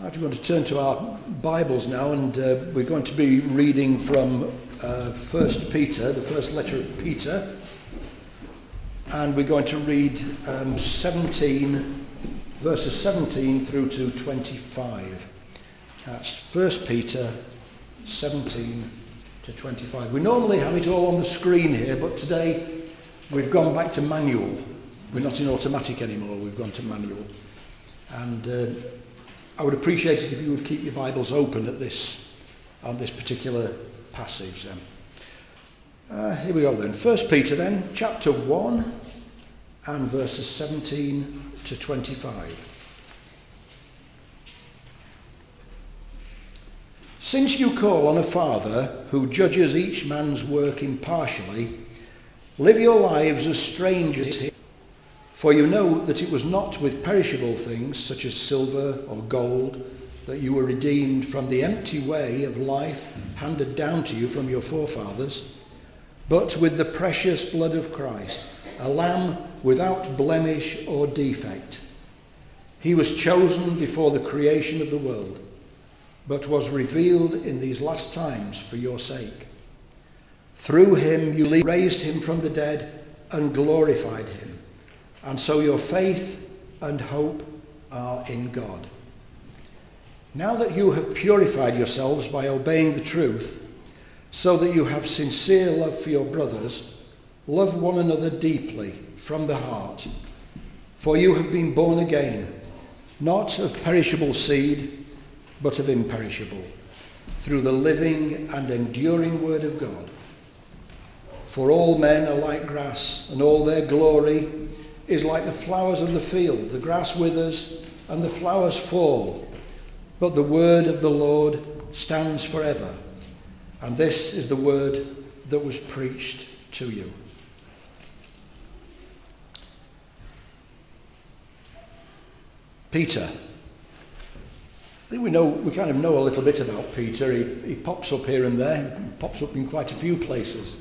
I'm going to turn to our Bibles now, and we're going to be reading from 1 Peter, the first letter of Peter, and we're going to read 17, verses 17 through to 25. That's 1 Peter 17 to 25. We normally have it all on the screen here, but today we've gone back to manual. We're not in automatic anymore, we've gone to manual. And I would appreciate it if you would keep your Bibles open on this particular passage then. Here we go then. 1 Peter then, chapter 1 and verses 17 to 25. Since you call on a Father who judges each man's work impartially, live your lives as strangers here. For you know that it was not with perishable things such as silver or gold that you were redeemed from the empty way of life handed down to you from your forefathers, but with the precious blood of Christ, a lamb without blemish or defect. He was chosen before the creation of the world, but was revealed in these last times for your sake. Through him you raised him from the dead and glorified him. And so your faith and hope are in God. Now that you have purified yourselves by obeying the truth, so that you have sincere love for your brothers, love one another deeply from the heart. For you have been born again, not of perishable seed, but of imperishable, through the living and enduring word of God. For all men are like grass, and all their glory is like the flowers of the field. The grass withers and the flowers fall, but the word of the Lord stands forever. And this is the word that was preached to you. Peter. I think we kind of know a little bit about Peter. He pops up here and there. He pops up in quite a few places.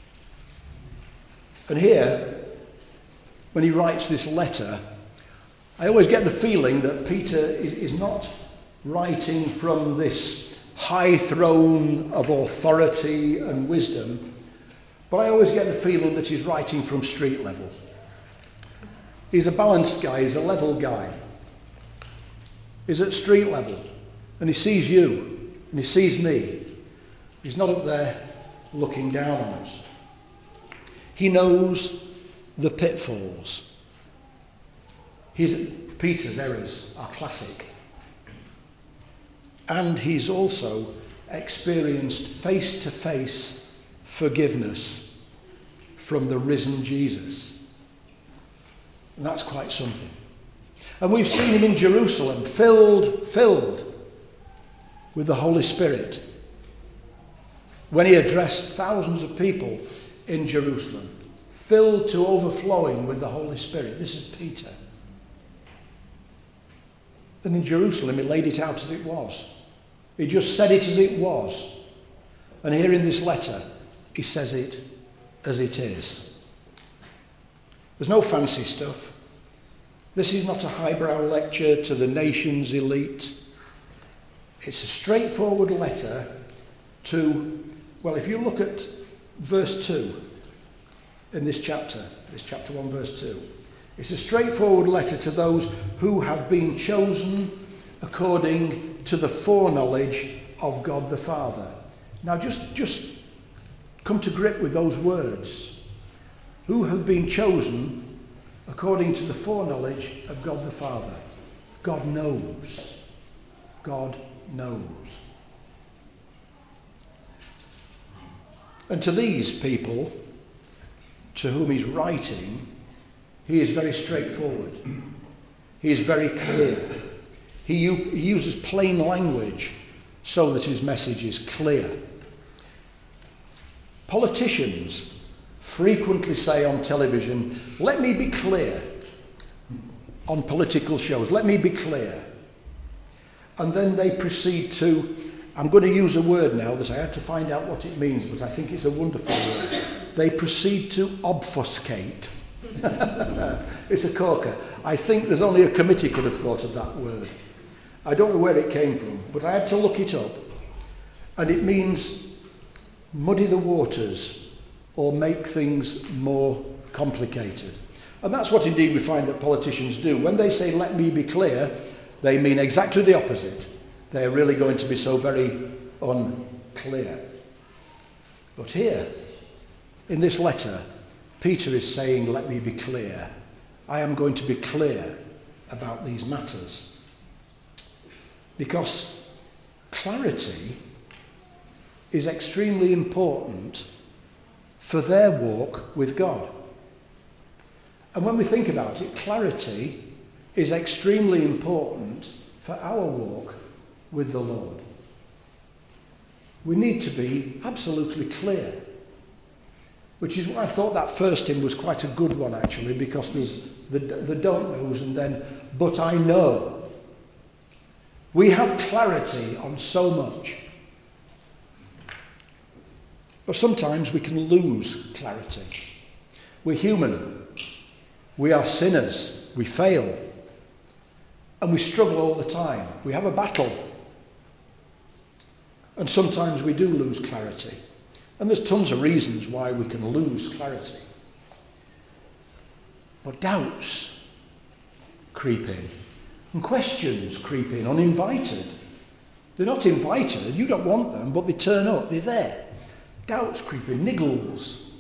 And here, when he writes this letter, I always get the feeling that Peter is not writing from this high throne of authority and wisdom, but I always get the feeling that he's writing from street level. He's a balanced guy, he's a level guy. He's at street level, and he sees you, and he sees me. He's not up there looking down on us. He knows the pitfalls. Peter's errors are classic. And he's also experienced face-to-face forgiveness from the risen Jesus. And that's quite something. And we've seen him in Jerusalem, filled with the Holy Spirit, when he addressed thousands of people in Jerusalem. Filled to overflowing with the Holy Spirit. This is Peter. And in Jerusalem, he laid it out as it was. He just said it as it was. And here in this letter, he says it as it is. There's no fancy stuff. This is not a highbrow lecture to the nation's elite. It's a straightforward letter to, well, if you look at verse 2, in this chapter 1 verse 2. It's a straightforward letter to those who have been chosen according to the foreknowledge of God the Father. Now just come to grip with those words. Who have been chosen according to the foreknowledge of God the Father. God knows. God knows. And to these people to whom he's writing, he is very straightforward. He is very clear. He uses plain language so that his message is clear. Politicians frequently say on television, "Let me be clear," on political shows, "Let me be clear." And then they proceed to, I'm going to use a word now that I had to find out what it means, but I think it's a wonderful word. They proceed to obfuscate. It's a corker. I think there's only a committee could have thought of that word. I don't know where it came from, but I had to look it up. And it means muddy the waters or make things more complicated. And that's what indeed we find that politicians do. When they say, let me be clear, they mean exactly the opposite. They're really going to be so very unclear. But here, in this letter, Peter is saying, let me be clear. I am going to be clear about these matters. Because clarity is extremely important for their walk with God. And when we think about it, clarity is extremely important for our walk with the Lord. We need to be absolutely clear. Which is why I thought that first hymn was quite a good one, actually, because there's the don't knows and then, but I know. We have clarity on so much. But sometimes we can lose clarity. We're human. We are sinners. We fail. And we struggle all the time. We have a battle. And sometimes we do lose clarity. And there's tons of reasons why we can lose clarity. But doubts creep in. And questions creep in, uninvited. They're not invited, you don't want them, but they turn up, they're there. Doubts creep in, niggles.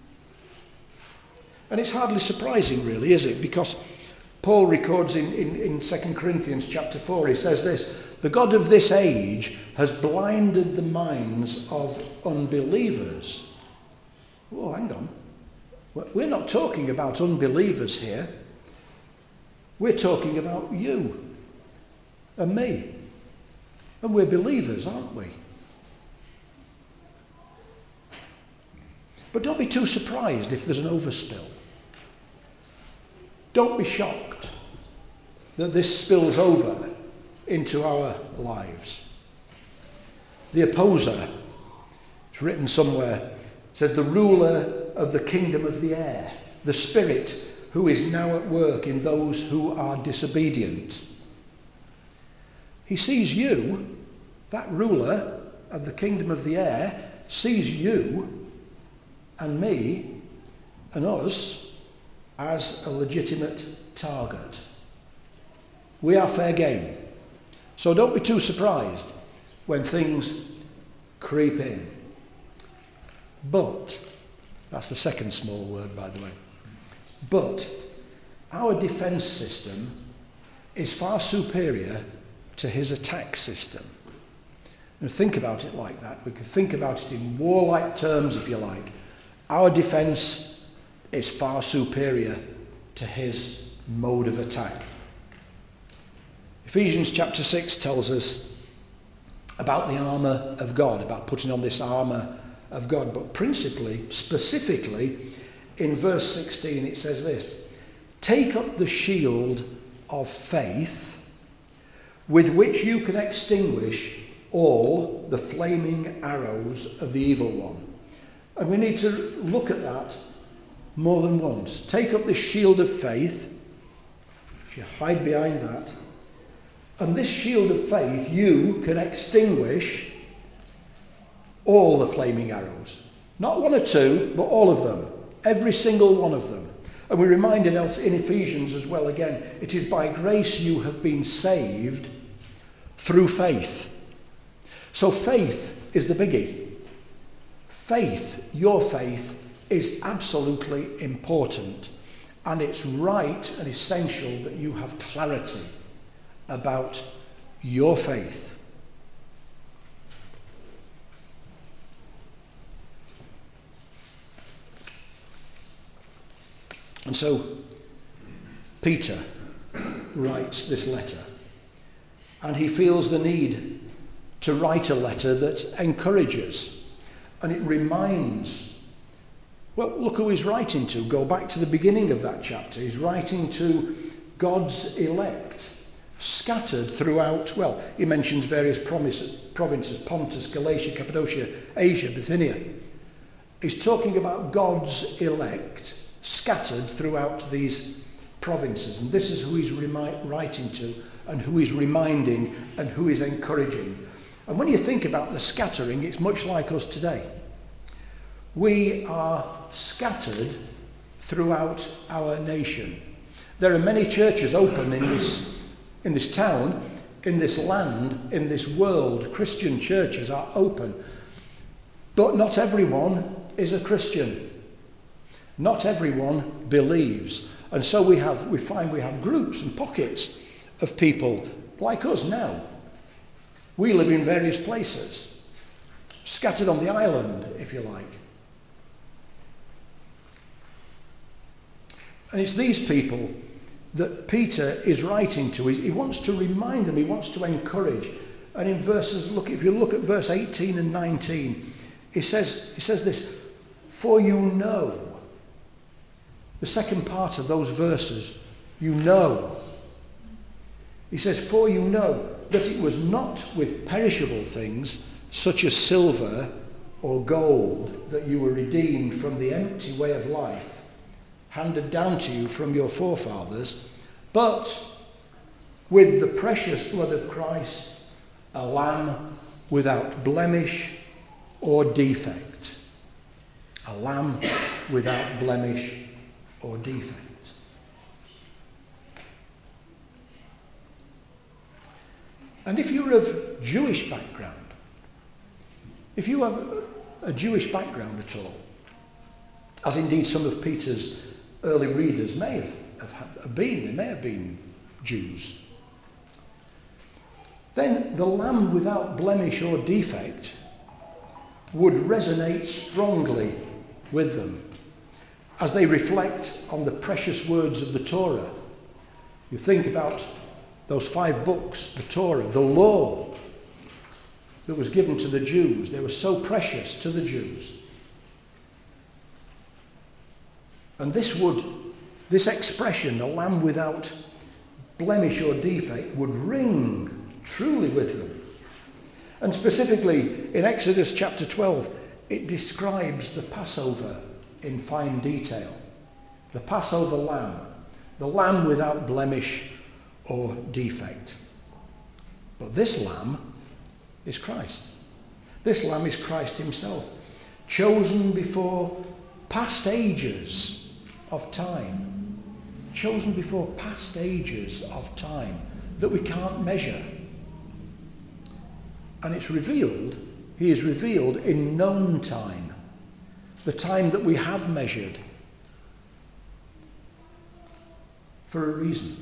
And it's hardly surprising, really, is it? Because Paul records in 2 Corinthians chapter 4, he says this, the God of this age has blinded the minds of unbelievers. Oh, hang on. We're not talking about unbelievers here. We're talking about you and me. And we're believers, aren't we? But don't be too surprised if there's an overspill. Don't be shocked that this spills over into our lives. The opposer, it's written somewhere, says the ruler of the kingdom of the air, the spirit who is now at work in those who are disobedient. He sees you, that ruler of the kingdom of the air, sees you and me and us as a legitimate target. We are fair game. So don't be too surprised when things creep in. But, that's the second small word, by the way. But our defence system is far superior to his attack system. And think about it like that. We can think about it in warlike terms, if you like. Our defence is far superior to his mode of attack. Ephesians chapter 6 tells us about the armour of God, about putting on this armour of God. But principally, specifically, in verse 16 it says this, take up the shield of faith with which you can extinguish all the flaming arrows of the evil one. And we need to look at that more than once. Take up the shield of faith. You hide behind that. And this shield of faith, you can extinguish all the flaming arrows. Not one or two, but all of them. Every single one of them. And we're reminded else in Ephesians as well again, it is by grace you have been saved through faith. So faith is the biggie. Faith, your faith, is absolutely important. And it's right and essential that you have clarity about your faith. And so Peter writes this letter, and he feels the need to write a letter that encourages, and it reminds. Well, look who he's writing to. Go back to the beginning of that chapter. He's writing to God's elect, scattered throughout, well, he mentions various provinces, Pontus, Galatia, Cappadocia, Asia, Bithynia. He's talking about God's elect, scattered throughout these provinces. And this is who he's writing to, and who is reminding and who is encouraging. And when you think about the scattering, it's much like us today. We are scattered throughout our nation. There are many churches open in this town, in this land, in this world. Christian churches are open. But not everyone is a Christian. Not everyone believes. And so we find we have groups and pockets of people like us now. We live in various places, scattered on the island, if you like. And it's these people that Peter is writing to. He wants to remind them, he wants to encourage. And in verses, if you look at verse 18 and 19, he says this, for you know. The second part of those verses, you know. He says, for you know that it was not with perishable things, such as silver or gold, that you were redeemed from the empty way of life handed down to you from your forefathers, but with the precious blood of Christ, a lamb without blemish or defect. A lamb without blemish or defect. And if you're of Jewish background, if you have a Jewish background at all, as indeed some of Peter's early readers may have been, they may have been Jews, then the lamb without blemish or defect would resonate strongly with them as they reflect on the precious words of the Torah. You think about those 5 books, the Torah, the law that was given to the Jews. They were so precious to the Jews. And this expression, a lamb without blemish or defect, would ring truly with them. And specifically in Exodus chapter 12, it describes the Passover in fine detail. The Passover lamb, the lamb without blemish or defect. But this lamb is Christ. This lamb is Christ himself, chosen before past ages of time, chosen before past ages of time that we can't measure. And it's revealed, he is revealed in known time, the time that we have measured for a reason.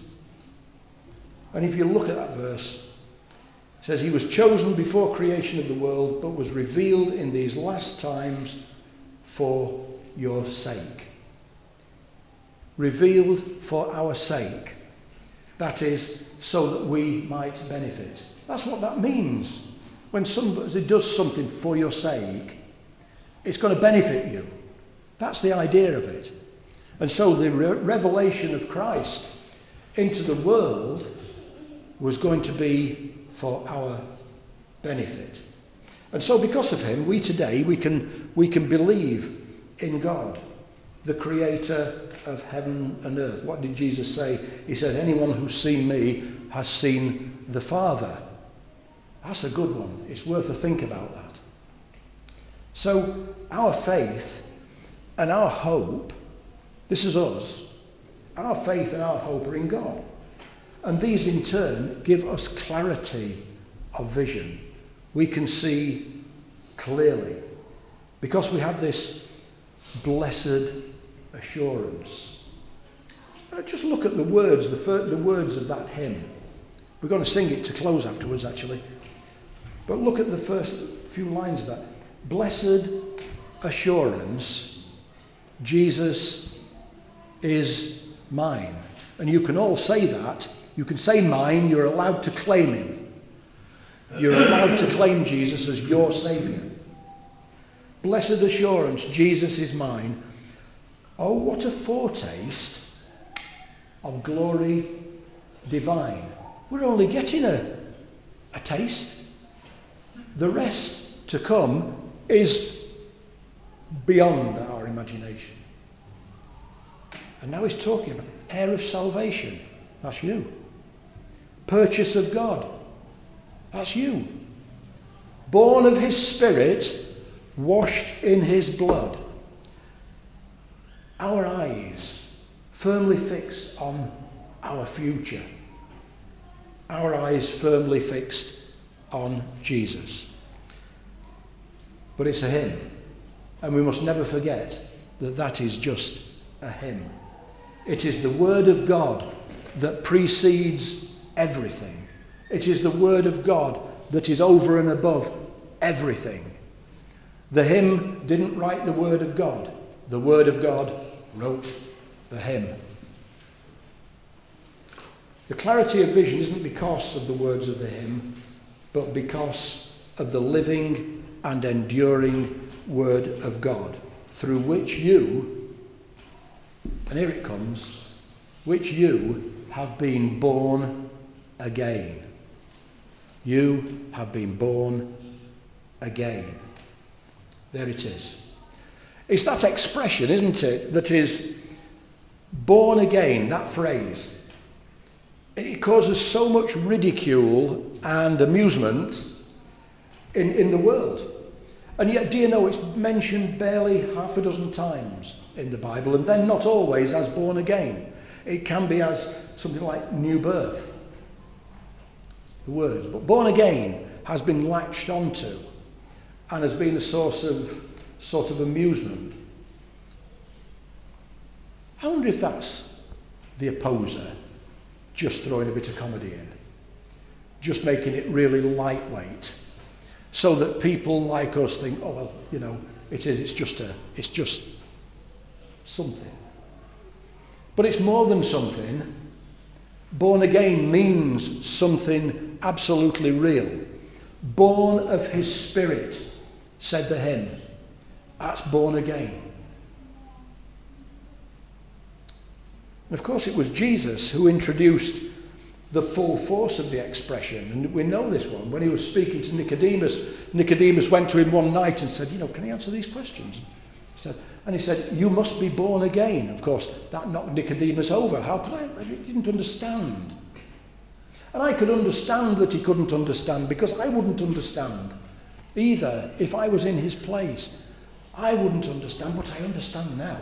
And if you look at that verse, it says he was chosen before creation of the world, but was revealed in these last times for your sake. Revealed for our sake. That is, so that we might benefit. That's what that means. When somebody does something for your sake, it's going to benefit you. That's the idea of it. And so the revelation of Christ into the world was going to be for our benefit. And so because of him, we today, we can believe in God, the creator of heaven and earth. What did Jesus say? He said, anyone who's seen me has seen the Father. That's a good one. It's worth a think about that. So our faith and our hope, this is us, our faith and our hope are in God. And these in turn give us clarity of vision. We can see clearly because we have this blessed assurance. Just look at the words, the words of that hymn. We're going to sing it to close afterwards, actually. But look at the first few lines of that. Blessed assurance, Jesus is mine. And you can all say that. You can say mine. You're allowed to claim him. You're allowed to claim Jesus as your Saviour. Blessed assurance, Jesus is mine. Oh, what a foretaste of glory divine. We're only getting a taste. The rest to come is beyond our imagination. And now he's talking about heir of salvation. That's you. purchase of God. That's you. Born of his Spirit, washed in his blood. Our eyes firmly fixed on our future. Our eyes firmly fixed on Jesus. But it's a hymn, and we must never forget that that is just a hymn. It is the Word of God that precedes everything. It is the Word of God that is over and above everything. The hymn didn't write the Word of God. The Word of God wrote the hymn. The clarity of vision isn't because of the words of the hymn, but because of the living and enduring Word of God, through which you, and here it comes, which you have been born again. You have been born again. There it is. It's that expression, isn't it, that is born again, that phrase. It causes so much ridicule and amusement in the world. And yet, do you know, it's mentioned barely half a dozen times in the Bible, and then not always as born again. It can be as something like new birth, the words. But born again has been latched onto and has been a source of sort of amusement. I wonder if that's the opposer just throwing a bit of comedy in, just making it really lightweight, so that people like us think, oh well, you know, it's just something. But it's more than something. Born again means something absolutely real. Born of his Spirit, said the hymn. That's born again. And of course it was Jesus who introduced the full force of the expression. And we know this one. When he was speaking to Nicodemus, Nicodemus went to him one night and said, you know, can you answer these questions? He said, you must be born again. Of course, that knocked Nicodemus over. How could I? He didn't understand. And I could understand that he couldn't understand, because I wouldn't understand either if I was in his place. I wouldn't understand, but I understand now.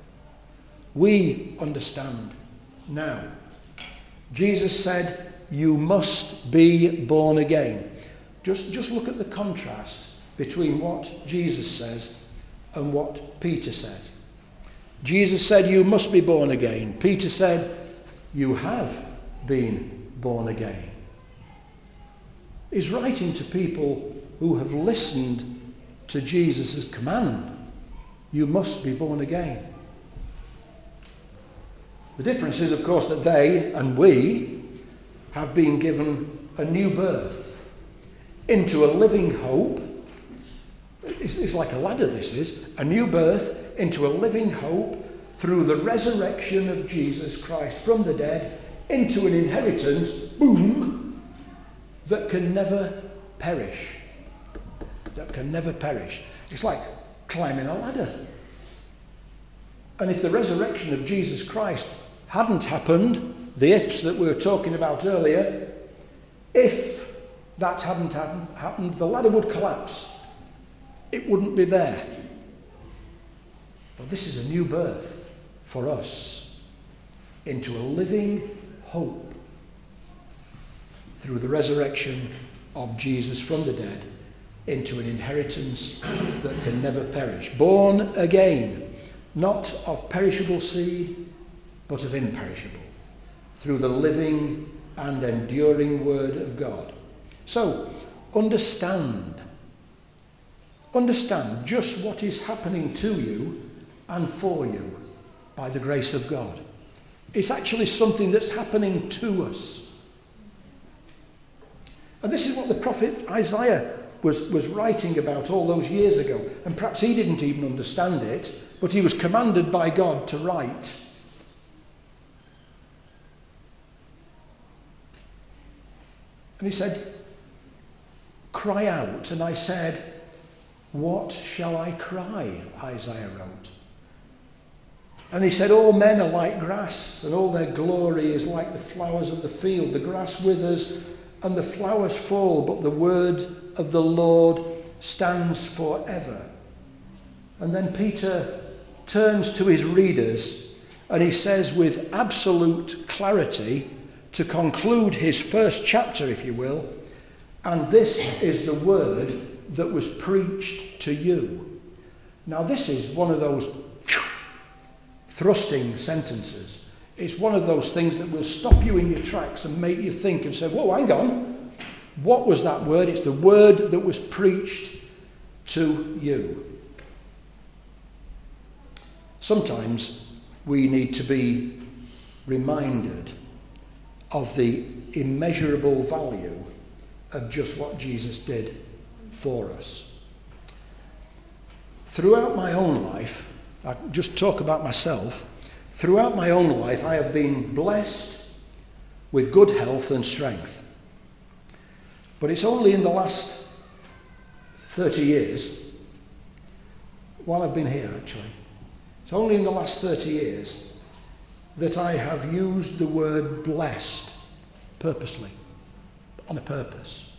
We understand now. Jesus said, you must be born again. Just look at the contrast between what Jesus says and what Peter said. Jesus said, you must be born again. Peter said, you have been born again. He's writing to people who have listened to Jesus' command. You must be born again. The difference is, of course, that they and we have been given a new birth into a living hope. It's like a ladder, this is. A new birth into a living hope through the resurrection of Jesus Christ from the dead into an inheritance, boom, that can never perish. That can never perish. It's like climbing a ladder. And if the resurrection of Jesus Christ hadn't happened, the ifs that we were talking about earlier, if that hadn't happened, the ladder would collapse. It wouldn't be there. But this is a new birth for us into a living hope through the resurrection of Jesus from the dead into an inheritance that can never perish. Born again, not of perishable seed, but of imperishable, through the living and enduring Word of God. So, understand just what is happening to you and for you by the grace of God. It's actually something that's happening to us. And this is what the prophet Isaiah was writing about all those years ago. And perhaps he didn't even understand it, but he was commanded by God to write. And he said, cry out. And I said, what shall I cry? Isaiah wrote. And he said, all men are like grass, and all their glory is like the flowers of the field. The grass withers and the flowers fall, but the word of the Lord stands forever. And then Peter turns to his readers and he says with absolute clarity, to conclude his first chapter, if you will, and this is the word that was preached to you. Now this is one of those thrusting sentences. It's one of those things that will stop you in your tracks and make you think and say, whoa, hang on. What was that word? It's the word that was preached to you. Sometimes we need to be reminded of the immeasurable value of just what Jesus did for us. Throughout my own life, I just talk about myself, throughout my own life I have been blessed with good health and strength. But it's only in the last 30 years, while I've been here actually, it's only in the last 30 years that I have used the word blessed purposely, on a purpose.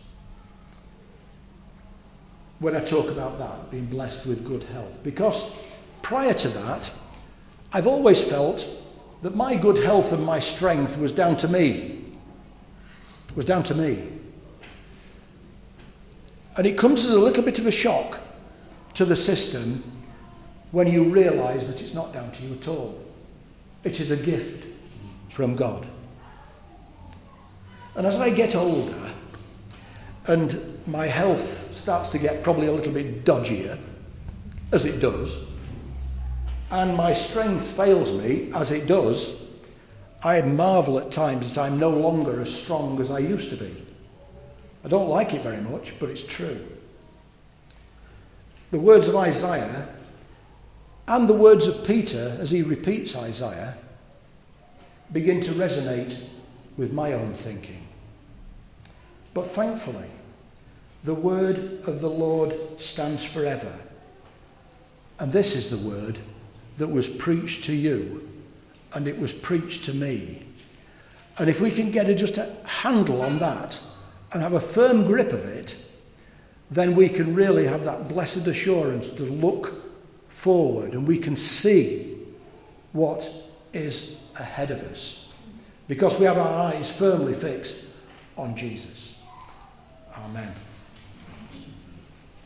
When I talk about that, being blessed with good health. Because prior to that, I've always felt that my good health and my strength was down to me. It was down to me. And it comes as a little bit of a shock to the system when you realise that it's not down to you at all. It is a gift from God. And as I get older and my health starts to get probably a little bit dodgier, as it does, and my strength fails me, as it does, I marvel at times that I'm no longer as strong as I used to be. I don't like it very much, but it's true. The words of Isaiah and the words of Peter, as he repeats Isaiah, begin to resonate with my own thinking. But thankfully, the word of the Lord stands forever. And this is the word that was preached to you, and it was preached to me. And if we can get just a handle on that and have a firm grip of it, then we can really have that blessed assurance to look forward and we can see what is ahead of us, because we have our eyes firmly fixed on Jesus. Amen.